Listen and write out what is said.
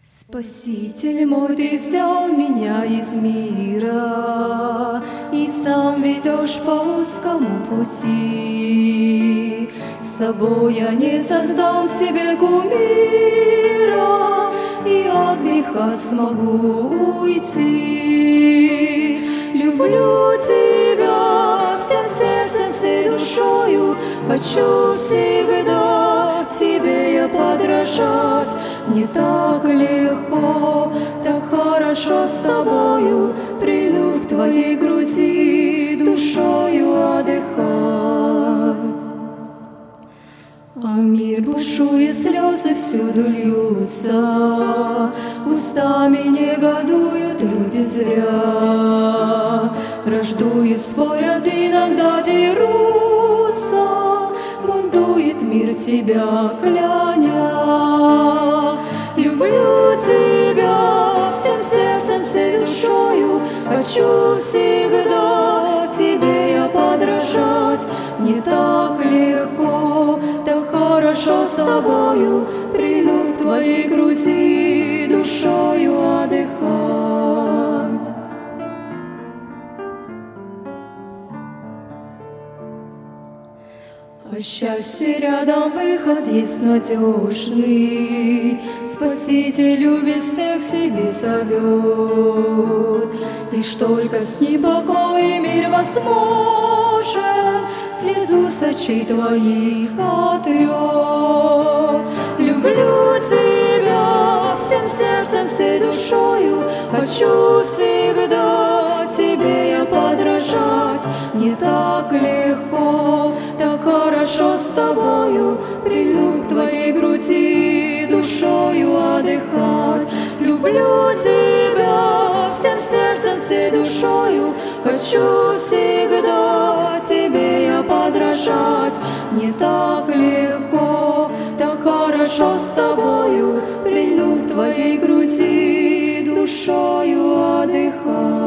Спаситель мой, Ты взял меня из мира и сам ведешь по узкому пути. С Тобой я не создал себе кумира и от греха смогу уйти. Люблю Тебя всем сердцем, всей душою, хочу всегда Тебе я подражать. Мне так легко, так хорошо с Тобою, прильнув к Твоей груди, душою отдыхать. А мир бушует, слезы всюду льются, устами негодуют люди зря. Враждуют, спорят, иногда дерутся, бунтует мир Тебя кляня. Люблю Тебя всем сердцем, всей душою, хочу всегда Тебе я подражать. Мне так легко, так хорошо с Тобою, прильнув к Твоей груди, душою отдыхать. А счастье рядом, выход есть надежный, Спаситель любит всех, к себе зовет. Лишь только с ним покой и мир возможен, слезу с очей Твоих отрет. Люблю Тебя всем сердцем, всей душою, хочу всегда Тебе я подражать. Мне так легко, так хорошо с Тобою, прильнув к Твоей груди, душою отдыхать. Люблю Тебя всем сердцем, всей душою, хочу всегда Тебе я подражать. Мне так легко, так хорошо с Тобою, прильнув к Твоей груди, душою отдыхать.